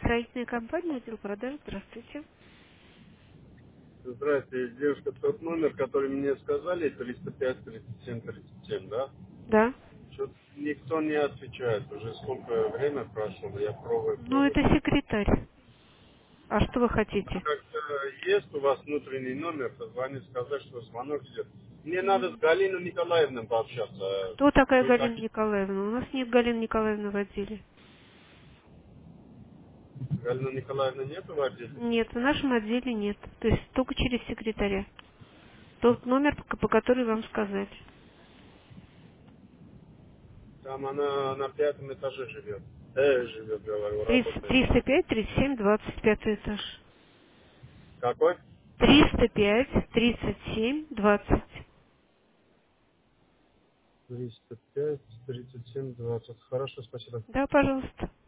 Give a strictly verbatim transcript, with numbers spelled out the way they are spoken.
Строительная компания, отдел продаж. Здравствуйте. Здравствуйте, девушка, тот номер, который мне сказали, триста пять тридцать семь тридцать семь, да? Да. Что-то никто не отвечает, уже сколько время прошло, я пробую, Ну, пробую. это секретарь. А что вы А хотите? как-то есть у вас внутренний номер, позвонить, сказать, что звонок идет. Мне надо с М, Галиной Николаевной пообщаться. Кто такая Вы Галина такие, Николаевна? У нас нет Галины Николаевны в отделе. Галина Николаевна нету в отделе? Нет, в нашем отделе нет. То есть только через секретаря. Тот номер, по по который вам сказать. Там она на пятом этаже живет. Э, живет, говорю, тридцать работает. триста пять тридцать семь двадцать пятый этаж. Какой? триста пять тридцать семь двадцать. триста пять тридцать семь двадцать. Хорошо, спасибо. Да, пожалуйста.